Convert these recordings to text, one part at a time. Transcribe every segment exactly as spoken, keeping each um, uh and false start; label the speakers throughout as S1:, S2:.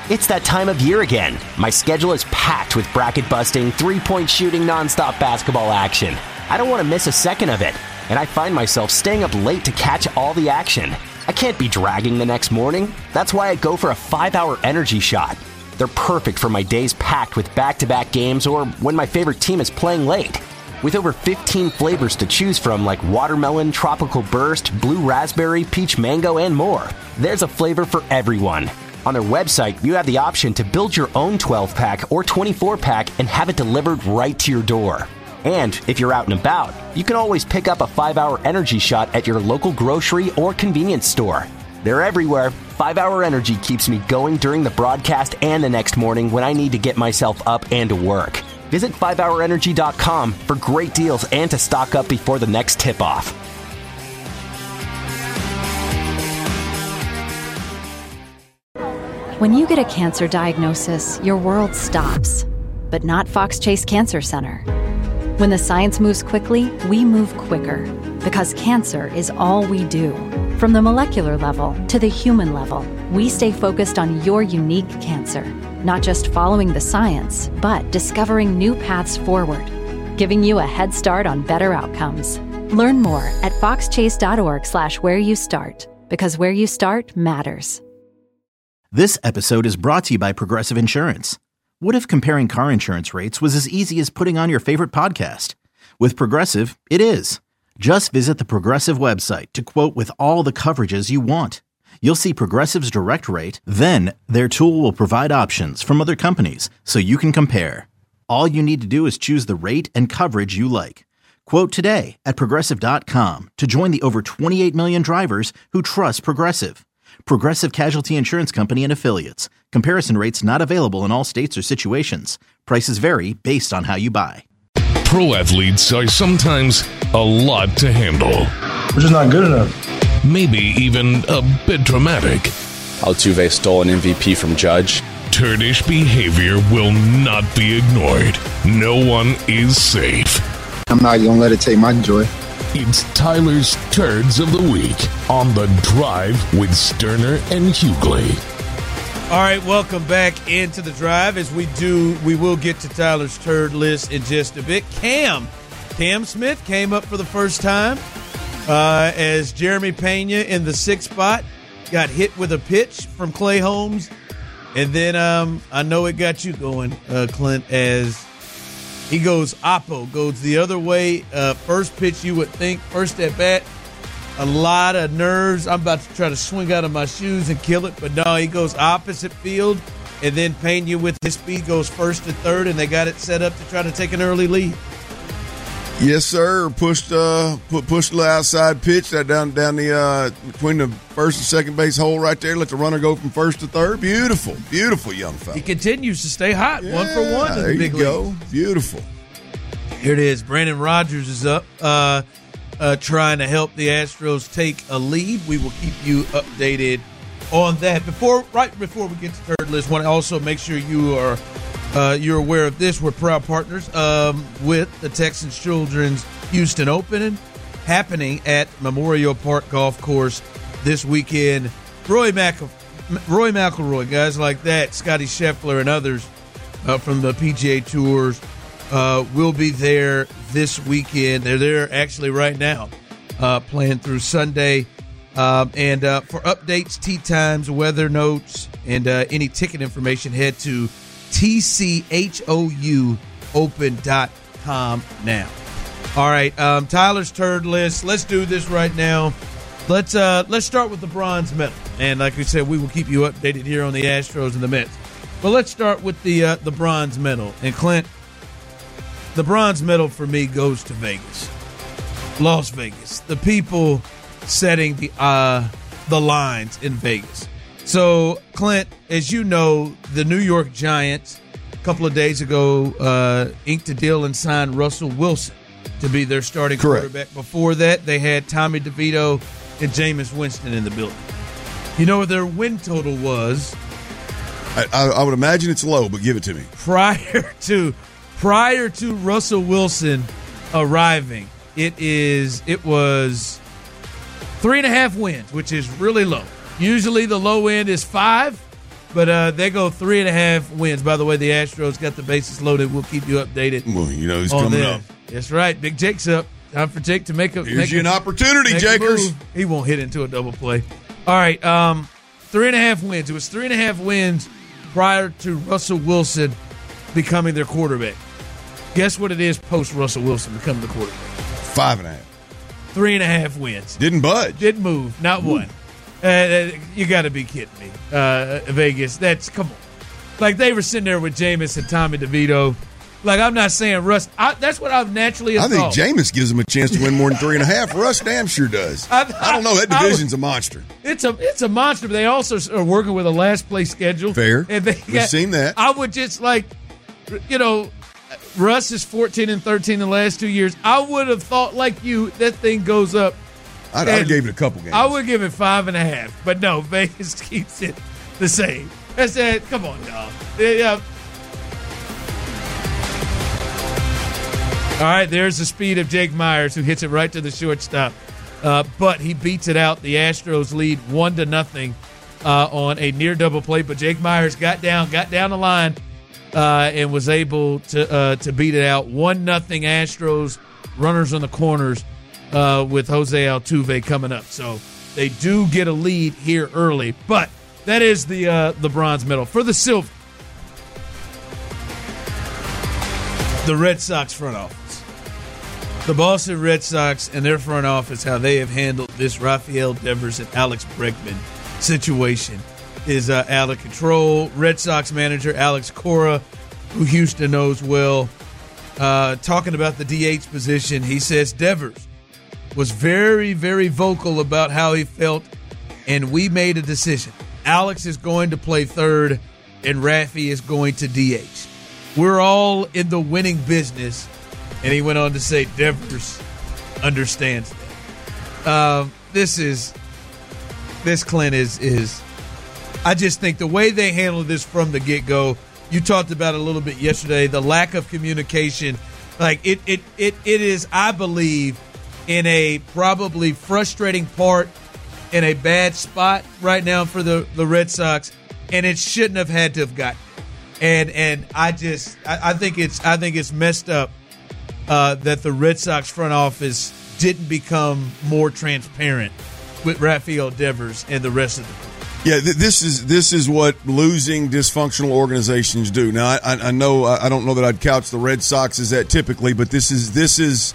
S1: It's that time of year again. My schedule is packed with bracket-busting, three-point shooting, nonstop basketball action. I don't want to miss a second of it, and I find myself staying up late to catch all the action. I can't be dragging the next morning. That's why I go for a five-hour energy shot. They're perfect for my days packed with back-to-back games or when my favorite team is playing late. With over fifteen flavors to choose from like watermelon, tropical burst, blue raspberry, peach mango, and more, there's a flavor for everyone. On their website, you have the option to build your own twelve-pack or twenty-four pack and have it delivered right to your door. And if you're out and about, you can always pick up a five-hour energy shot at your local grocery or convenience store. They're everywhere. five-hour Energy keeps me going during the broadcast and the next morning when I need to get myself up and to work. Visit five hour energy dot com for great deals and to stock up before the next tip-off.
S2: When you get a cancer diagnosis, your world stops. But not Fox Chase Cancer Center. When the science moves quickly, we move quicker. Because cancer is all we do. From the molecular level to the human level, we stay focused on your unique cancer. Not just following the science, but discovering new paths forward. Giving you a head start on better outcomes. Learn more at foxchase.org slash where you start. Because where you start matters.
S3: This episode is brought to you by Progressive Insurance. What if comparing car insurance rates was as easy as putting on your favorite podcast? With Progressive, it is. Just visit the Progressive website to quote with all the coverages you want. You'll see Progressive's direct rate, then their tool will provide options from other companies so you can compare. All you need to do is choose the rate and coverage you like. Quote today at progressive dot com to join the over twenty-eight million drivers who trust Progressive. Progressive Casualty Insurance Company and Affiliates. Comparison rates not available in all states or situations. Prices vary based on how you buy.
S4: Pro athletes are sometimes a lot to handle.
S5: We're just not good enough.
S4: Maybe even a bit dramatic.
S6: Altuve stole an M V P from Judge.
S4: Turdish behavior will not be ignored. No one is safe.
S5: I'm not going to let it take my joy.
S4: It's Tyler's Turds of the Week on The Drive with Sterner and Hughley.
S7: All right, welcome back into The Drive. As we do, we will get to Tyler's Turd list in just a bit. Cam, Cam Smith came up for the first time uh, as Jeremy Pena in the sixth spot got hit with a pitch from Clay Holmes. And then um, I know it got you going, uh, Clint, as he goes oppo, goes the other way. Uh, first pitch, you would think, first at bat, a lot of nerves. I'm about to try to swing out of my shoes and kill it, but no, he goes opposite field, and then Pena with his speed goes first to third, and they got it set up to try to take an early lead.
S8: Yes, sir. Pushed, uh, put pushed the outside pitch that down down the uh, between the first and second base hole right there. Let the runner go from first to third. Beautiful, beautiful young fella.
S7: He continues to stay hot, yeah, one for one. In
S8: there
S7: the big
S8: you go.
S7: league.
S8: Beautiful.
S7: Here it is. Brandon Rogers is up, uh, uh, trying to help the Astros take a lead. We will keep you updated on that. Before, right before we get to third list, want to also make sure you are. Uh, you're aware of this. We're proud partners um, with the Texans Children's Houston Open happening at Memorial Park Golf Course this weekend. Roy, Mac- Roy McIlroy, guys like that, Scotty Scheffler and others uh, from the P G A Tours uh, will be there this weekend. They're there actually right now, uh, playing through Sunday. Um, and uh, for updates, tee times, weather notes, and uh, any ticket information, head to T C H O U open dot com now. All right, um, Tyler's Turd list. Let's do this right now. Let's uh, let's start with the bronze medal. And like we said, we will keep you updated here on the Astros and the Mets. But let's start with the uh, the bronze medal. And Clint, the bronze medal for me goes to Vegas, Las Vegas. The people setting the uh, the lines in Vegas. So, Clint, as you know, the New York Giants a couple of days ago uh, inked a deal and signed Russell Wilson to be their starting
S8: Correct.
S7: quarterback. Before that, they had Tommy DeVito and Jameis Winston in the building. You know what their win total was?
S8: I, I, I would imagine it's low, but give it to me.
S7: Prior to prior to Russell Wilson arriving, it is it was three and a half wins, which is really low. Usually the low end is five. But uh, they go three and a half wins. By the way, the Astros got the bases loaded. We'll keep you updated.
S8: Well, you know who's coming
S7: them.
S8: up.
S7: That's right. Big Jake's up. Time for Jake to make a
S8: Here's
S7: make
S8: you
S7: a,
S8: an opportunity, Jakers.
S7: He won't hit into a double play. All right. Um, three and a half wins. It was three and a half wins prior to Russell Wilson becoming their quarterback. Guess what it is post Russell Wilson becoming the quarterback?
S8: Five and a half.
S7: Three and a half wins.
S8: Didn't budge.
S7: Didn't move. Not
S8: Ooh.
S7: one. Uh, you got to be kidding me, uh, Vegas. That's come on. Like they were sitting there with Jameis and Tommy DeVito. Like I'm not saying Russ. I, that's what I've naturally.
S8: I think
S7: thought.
S8: Jameis gives him a chance to win more than three and a half. Russ damn sure does. I, I, I don't know. That division's I, I, a monster.
S7: It's a it's a monster. But they also are working with a last place schedule.
S8: Fair.
S7: And they
S8: We've got, seen that.
S7: I would just like, you know, Russ is fourteen and thirteen the last two years. I would have thought like you that thing goes up.
S8: I'd, I'd have gave it a couple games.
S7: I would give it five and a half, but no, Vegas keeps it the same. I said, come on, dog. Yeah. All right, there's the speed of Jake Myers, who hits it right to the shortstop. Uh, but he beats it out. The Astros lead one to nothing uh, on a near double play. But Jake Myers got down, got down the line, uh, and was able to uh, to beat it out. One nothing Astros. Runners on the corners. Uh, with Jose Altuve coming up. So they do get a lead here early, but that is the uh, the bronze medal. For the silver, the Red Sox front office. The Boston Red Sox and their front office, how they have handled this Rafael Devers and Alex Bregman situation is uh, out of control. Red Sox manager Alex Cora, who Houston knows well, uh, talking about the D H position, he says Devers was very, very vocal about how he felt, and we made a decision. Alex is going to play third, and Rafi is going to D H. We're all in the winning business, and he went on to say Devers understands that. Um, this is, this, Clint, is, is, I just think the way they handled this from the get-go, you talked about it a little bit yesterday, the lack of communication, like it, it, it, it is, I believe, in a probably frustrating part, in a bad spot right now for the, the Red Sox, and it shouldn't have had to have gotten it. And and I just I, I think it's I think it's messed up uh, that the Red Sox front office didn't become more transparent with Rafael Devers and the rest of the group.
S8: Yeah, th- this is this is what losing dysfunctional organizations do. Now I, I know I don't know that I'd couch the Red Sox as that typically, but this is this is.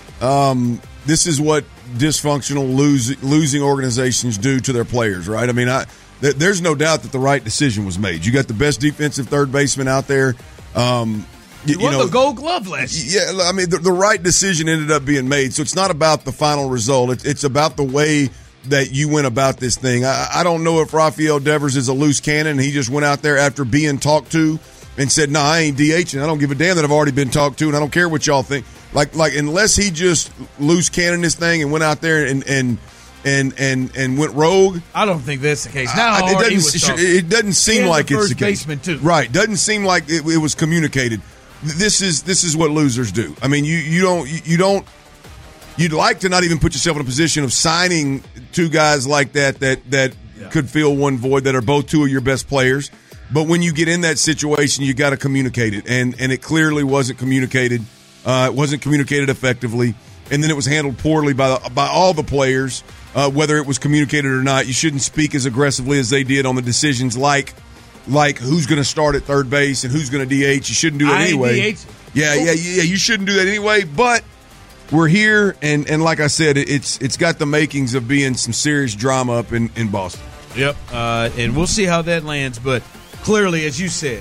S8: Um, This is what dysfunctional lose, losing organizations do to their players, right? I mean, I, th- there's no doubt that the right decision was made. You got the best defensive third baseman out there. Um,
S7: you, you won
S8: know,
S7: the Gold Glove last year.
S8: Yeah, I mean, the, the right decision ended up being made. So it's not about the final result. It's, it's about the way that you went about this thing. I, I don't know if Rafael Devers is a loose cannon. He just went out there after being talked to and said, "No, nah, I ain't DHing. I don't give a damn that I've already been talked to, and I don't care what y'all think." Like, like unless he just loose cannon this thing and went out there and and and and, and went rogue.
S7: I don't think that's the case. Now
S8: I, it, doesn't, it doesn't seem like it's the case.
S7: Too.
S8: Right? Doesn't seem like it, it was communicated. This is this is what losers do. I mean, you you don't you, you don't. You'd like to not even put yourself in a position of signing two guys like that that that yeah. could fill one void, that are both two of your best players. But when you get in that situation, you got to communicate it, and and it clearly wasn't communicated. Uh, it wasn't communicated effectively, and then it was handled poorly by the, by all the players, uh, whether it was communicated or not. You shouldn't speak as aggressively as they did on the decisions, like like who's going to start at third base and who's going to D H. You shouldn't do that
S7: I
S8: anyway.
S7: D H.
S8: Yeah, yeah, yeah. You shouldn't do that anyway. But we're here, and, and like I said, it's it's got the makings of being some serious drama up in, in Boston.
S7: Yep, uh, and we'll see how that lands. But clearly, as you said,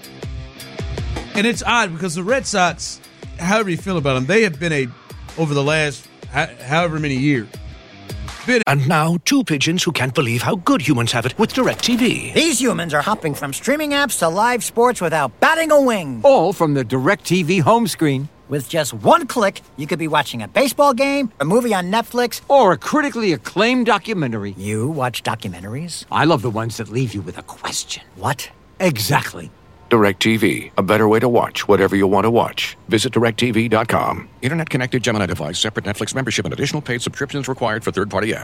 S7: and it's odd because the Red Sox, however you feel about them, they have been a, over the last however many years. Been
S9: and now, two pigeons who can't believe how good humans have it with DirecTV.
S10: These humans are hopping from streaming apps to live sports without batting a wing.
S11: All from the DirecTV home screen.
S10: With just one click, you could be watching a baseball game, a movie on Netflix,
S11: or a critically acclaimed documentary.
S10: You watch documentaries?
S11: I love the ones that leave you with a question.
S10: What?
S11: Exactly.
S9: DirecTV, a better way to watch whatever you want to watch. Visit direct T V dot com. Internet connected Gemini device, separate Netflix membership, and additional paid subscriptions required for third-party apps.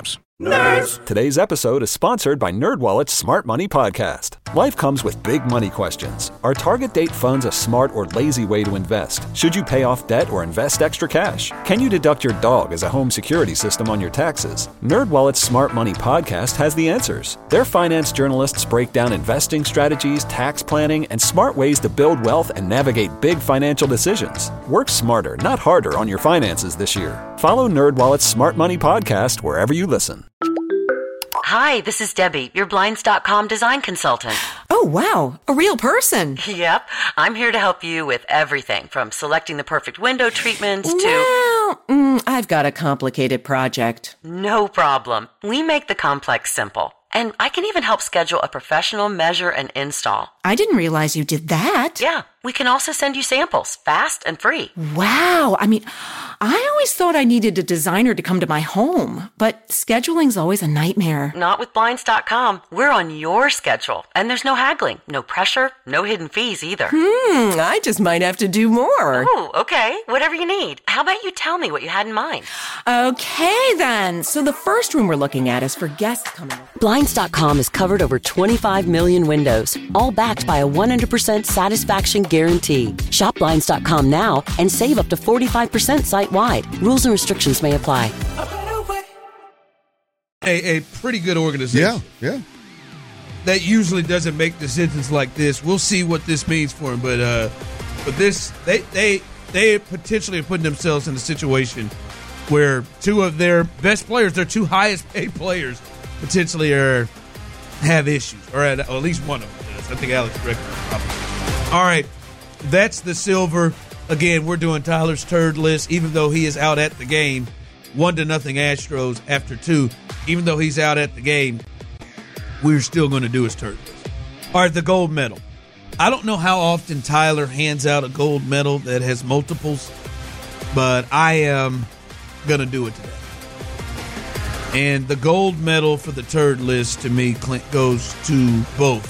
S12: Nerds! Today's episode is sponsored by NerdWallet's Smart Money Podcast. Life comes with big money questions. Are target date funds a smart or lazy way to invest? Should you pay off debt or invest extra cash? Can you deduct your dog as a home security system on your taxes? NerdWallet's Smart Money Podcast has the answers. Their finance journalists break down investing strategies, tax planning, and smart ways to build wealth and navigate big financial decisions. Work smarter, not harder on your finances this year. Follow NerdWallet's Smart Money Podcast wherever you listen.
S13: Hi, this is Debbie, your Blinds dot com design consultant.
S14: Oh, wow. A real person.
S13: Yep. I'm here to help you with everything from selecting the perfect window treatments to...
S14: Well, mm, I've got a complicated project.
S13: No problem. We make the complex simple. And I can even help schedule a professional measure and install.
S14: I didn't realize you did that.
S13: Yeah. We can also send you samples, fast and free.
S14: Wow. I mean, I always thought I needed a designer to come to my home, but scheduling's always a nightmare.
S13: Not with Blinds dot com. We're on your schedule, and there's no haggling, no pressure, no hidden fees either.
S14: Hmm, I just might have to do more.
S13: Oh, okay. Whatever you need. How about you tell me what you had in mind?
S14: Okay, then. So the first room we're looking at is for guests coming over.
S13: Blinds dot com has covered over twenty-five million windows, all backed by a one hundred percent satisfaction guarantee. Shop Blinds dot com now and save up to forty-five percent site-wide. Rules and restrictions may apply.
S7: A, a pretty good organization.
S8: Yeah, yeah.
S7: That usually doesn't make decisions like this. We'll see what this means for them, but uh, but this they they they potentially are putting themselves in a situation where two of their best players, their two highest paid players, potentially are have issues, or at, or at least one of them does. I think Alex Rick. All right, that's the silver. Again, we're doing Tyler's turd list, even though he is out at the game. One to nothing Astros after two. Even though he's out at the game, we're still going to do his turd list. All right, the gold medal. I don't know how often Tyler hands out a gold medal that has multiples, but I am going to do it today. And the gold medal for the turd list, to me, Clint, goes to both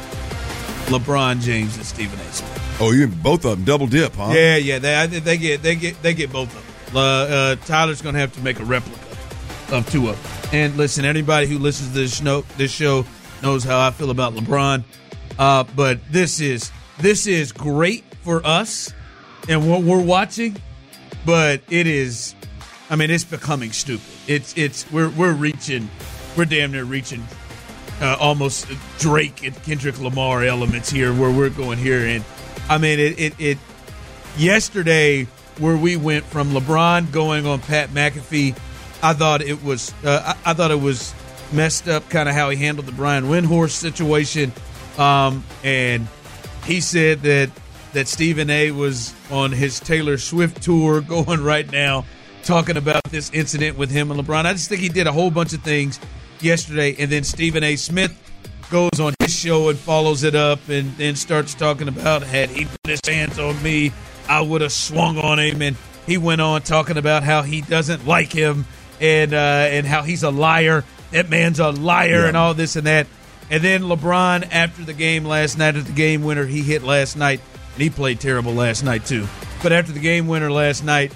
S7: LeBron James and Stephen A. Smith.
S8: Oh, you both of them double dip, huh?
S7: Yeah, yeah. They they get they get they get both of them. Uh, uh, Tyler's going to have to make a replica of two of them. And listen, anybody who listens to this show, this show knows how I feel about LeBron. Uh, but this is this is great for us and what we're watching. But it is, I mean, it's becoming stupid. It's it's we're we're reaching, we're damn near reaching uh, almost Drake and Kendrick Lamar elements here, where we're going here. And I mean, it it, it yesterday where we went from LeBron going on Pat McAfee. I thought it was uh, I, I thought it was messed up, kind of how he handled the Brian Windhorst situation, um, and he said that that Stephen A. was on his Taylor Swift tour going right now, talking about this incident with him and LeBron. I just think he did a whole bunch of things yesterday, and then Stephen A. Smith goes on his show and follows it up, and then starts talking about, had he put his hands on me, I would have swung on him, and he went on talking about how he doesn't like him. And uh, and how he's a liar. That man's a liar, yeah. And all this and that. And then LeBron, after the game last night, at the game winner he hit last night, and he played terrible last night too. But after the game winner last night,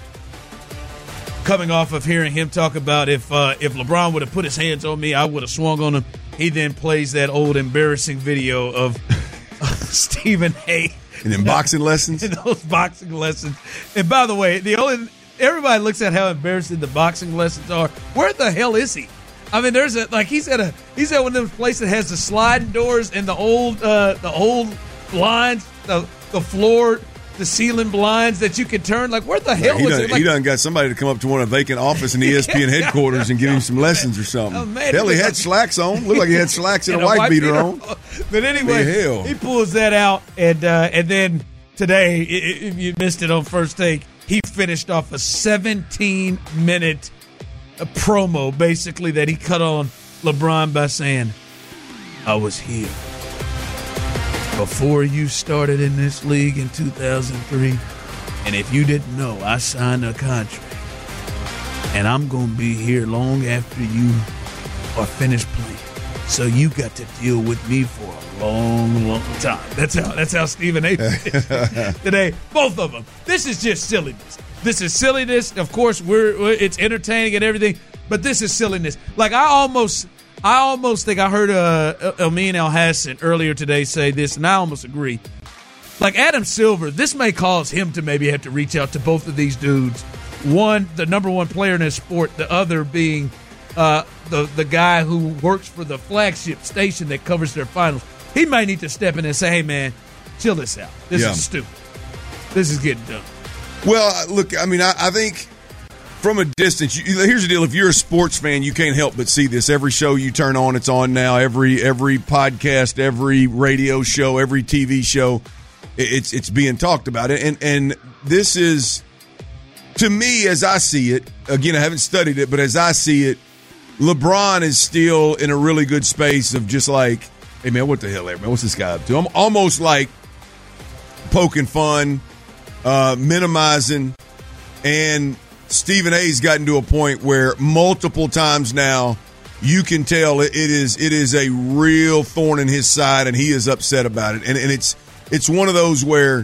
S7: coming off of hearing him talk about if uh, if LeBron would have put his hands on me, I would have swung on him. He then plays that old embarrassing video of, of Stephen A.
S8: And then boxing lessons.
S7: And those boxing lessons. And by the way, the only. Everybody looks at how embarrassing the boxing lessons are. Where the hell is he? I mean, there's a like he's at a he's at one of those places that has the sliding doors and the old uh, the old blinds, the the floor, the ceiling blinds that you can turn. Like, where the hell
S8: he
S7: was
S8: done,
S7: it? Like,
S8: he done got somebody to come up to one of the vacant office in the E S P N headquarters and give him some lessons or something.
S7: Oh, man,
S8: hell, he had
S7: like,
S8: slacks on. Looked like he had slacks and, and a, a white, white beater, beater on.
S7: But anyway,
S8: hell.
S7: He pulls that out, and uh, and then today, if you missed it on First Take, he finished off a seventeen-minute promo, basically, that he cut on LeBron by saying, I was here before you started in this league in two thousand three, and if you didn't know, I signed a contract, and I'm going to be here long after you are finished playing. So you got to deal with me for a long, long time. That's how that's how Stephen A. today. Both of them. This is just silliness. This is silliness. Of course, we're, we're it's entertaining and everything, But this is silliness. Like, I almost I almost think I heard uh, Amin Elhassan earlier today say this, and I almost agree. Like, Adam Silver, this may cause him to maybe have to reach out to both of these dudes. One, the number one player in his sport, the other being uh, the, the guy who works for the flagship station that covers their finals. He might need to step in and say, hey, man, chill this out. This
S8: yeah.
S7: is stupid. This is getting done.
S8: Well, look, I mean, I, I think from a distance, you, here's the deal. If you're a sports fan, you can't help but see this. Every show you turn on, it's on now. Every every podcast, every radio show, every T V show, it's it's being talked about. And, and this is, to me, as I see it, again, I haven't studied it, but as I see it, LeBron is still in a really good space of just like, hey, man, what the hell, man? What's this guy up to? I'm almost like poking fun, uh, minimizing, and Stephen A's gotten to a point where multiple times now you can tell it, it is it is a real thorn in his side, and he is upset about it. And, and it's it's one of those where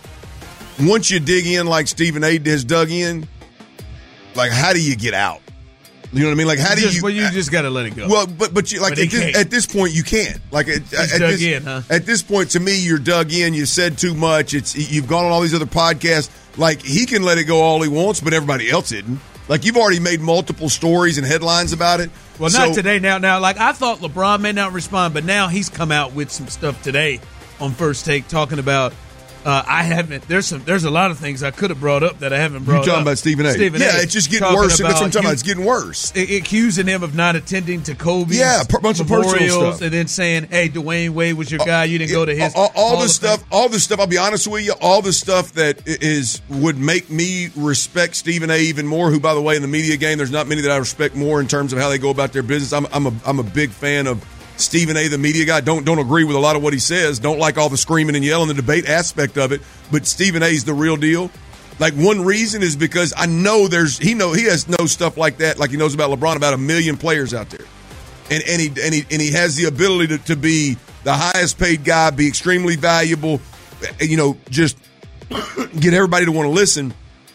S8: once you dig in like Stephen A has dug in, like, how do you get out? You know what I mean? Like, how do
S7: just,
S8: you?
S7: Well, you just got to let it go.
S8: Well, but but you like
S7: but
S8: at, this, at this point you can't. Like at, at
S7: dug
S8: this
S7: in, huh?
S8: at this point, to me, you're dug in. You said too much. It's you've gone on all these other podcasts. Like, he can let it go all he wants, but everybody else didn't. Like, you've already made multiple stories and headlines about it.
S7: Well,
S8: so,
S7: not today. Now, now, like, I thought LeBron may not respond, but now he's come out with some stuff today on First Take talking about. Uh, I haven't. There's some. There's a lot of things I could have brought up that I haven't brought up.
S8: You're talking about Stephen A.
S7: Stephen
S8: yeah,
S7: A.
S8: it's just getting worse. That's what I'm talking about. It's getting worse.
S7: Accusing him of not attending to Kobe's
S8: yeah, a bunch of personal stuff,
S7: and then saying, "Hey, Dwayne Wade was your guy. You didn't go to his."
S8: All, all, all the stuff. All the stuff. I'll be honest with you. All the stuff that is would make me respect Stephen A. even more. Who, by the way, in the media game, there's not many that I respect more in terms of how they go about their business. I'm, I'm a, I'm a big fan of Stephen A., the media guy. Don't don't agree with a lot of what he says. Don't like all the screaming and yelling, the debate aspect of it. But Stephen A.'s the real deal. Like, one reason is because I know there's he know he has knows stuff like that, like he knows about LeBron, about a million players out there, and and he and he and he has the ability to, to be the highest paid guy, be extremely valuable, you know, just get everybody to want to listen.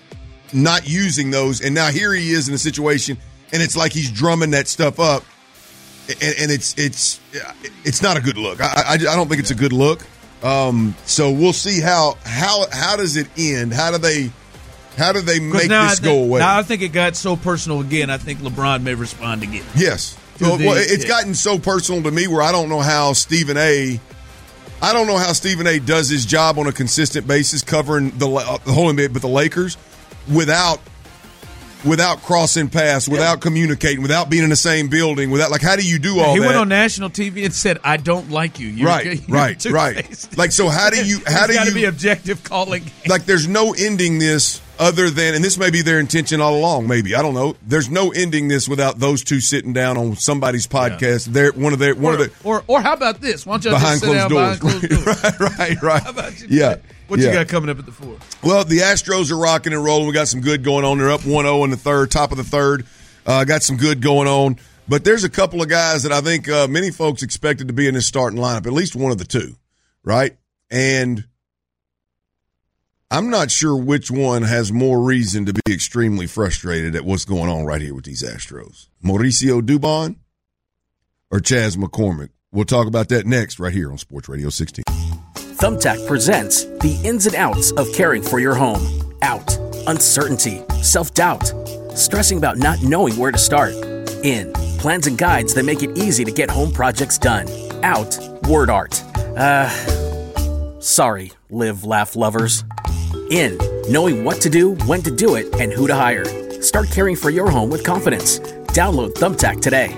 S8: Not using those, and now here he is in a situation, and it's like he's drumming that stuff up. And, and it's it's it's not a good look. I, I, I don't think it's a good look. Um, so we'll see how how how does it end? How do they how do they make this
S7: think,
S8: go away?
S7: Now I think it got so personal again. I think LeBron may respond again.
S8: Yes. Well, the, well, it's yeah. gotten so personal to me where I don't know how Stephen A. I don't know how Stephen A. does his job on a consistent basis covering the, the whole N B A, but the Lakers without. Without crossing paths, without yeah. communicating, without being in the same building, without like, how do you do all
S7: he
S8: that?
S7: He went on national T V and said, "I don't like you." You're,
S8: right,
S7: you're
S8: right, right. Like, so how do you? How do you?
S7: Got to be objective calling.
S8: Like, there's no ending this other than, and this may be their intention all along. Maybe I don't know. There's no ending this without those two sitting down on somebody's podcast. Yeah. They're one of their one
S7: or,
S8: of the
S7: or or how about this? Why don't you
S8: behind
S7: just sit down
S8: doors.
S7: behind closed doors?
S8: right, right, right.
S7: How about you?
S8: Yeah.
S7: What
S8: yeah.
S7: you got coming up at the fourth?
S8: Well, the Astros are rocking and rolling. We got some good going on. They're up one oh in the third, top of the third. Uh, got some good going on. But there's a couple of guys that I think uh, many folks expected to be in this starting lineup, at least one of the two, right? And I'm not sure which one has more reason to be extremely frustrated at what's going on right here with these Astros. Mauricio Dubon or Chas McCormick? We'll talk about that next right here on Sports Radio sixteen.
S15: Thumbtack presents the ins and outs of caring for your home. Out, uncertainty, self-doubt, stressing about not knowing where to start. In, plans and guides that make it easy to get home projects done. Out, word art. Uh, sorry, live, laugh lovers. In, knowing what to do, when to do it, and who to hire. Start caring for your home with confidence. Download Thumbtack today.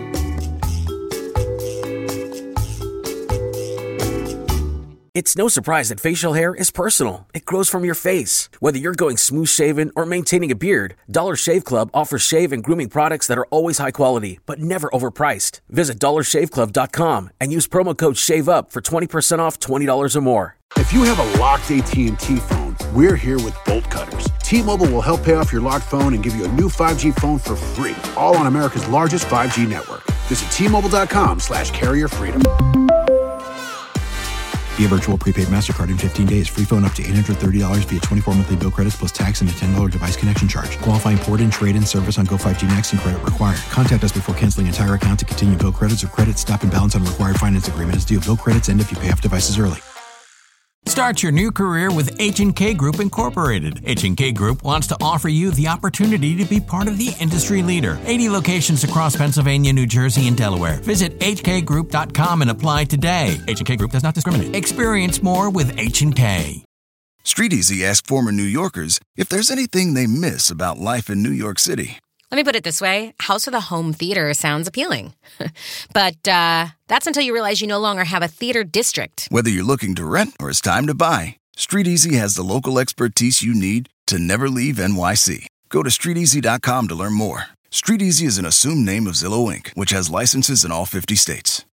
S15: It's no surprise that facial hair is personal. It grows from your face. Whether you're going smooth shaven or maintaining a beard, Dollar Shave Club offers shave and grooming products that are always high quality, but never overpriced. Visit dollar shave club dot com and use promo code SHAVEUP for twenty percent off twenty dollars or more.
S16: If you have a locked A T and T phone, we're here with Bolt Cutters. T-Mobile will help pay off your locked phone and give you a new five G phone for free, all on America's largest five G network. Visit T Mobile dot com slash carrier freedom.
S17: Via virtual prepaid MasterCard in fifteen days. Free phone up to eight hundred thirty dollars via twenty-four monthly bill credits plus tax and a ten dollars device connection charge. Qualifying port and trade-in service on Go five G Next and credit required. Contact us before canceling entire account to continue bill credits or credit stop and balance on required finance agreement is due. Bill credits end if you pay off devices early.
S18: Start your new career with H and K Group Incorporated. H and K Group wants to offer you the opportunity to be part of the industry leader. eighty locations across Pennsylvania, New Jersey, and Delaware. Visit H K group dot com and apply today. H and K Group does not discriminate. Experience more with H and K.
S19: StreetEasy asked former New Yorkers if there's anything they miss about life in New York City.
S20: Let me put it this way. House with a home theater sounds appealing. But uh, that's until you realize you no longer have a theater district.
S19: Whether you're looking to rent or it's time to buy, StreetEasy has the local expertise you need to never leave N Y C. Go to street easy dot com to learn more. StreetEasy is an assumed name of Zillow Incorporated, which has licenses in all fifty states.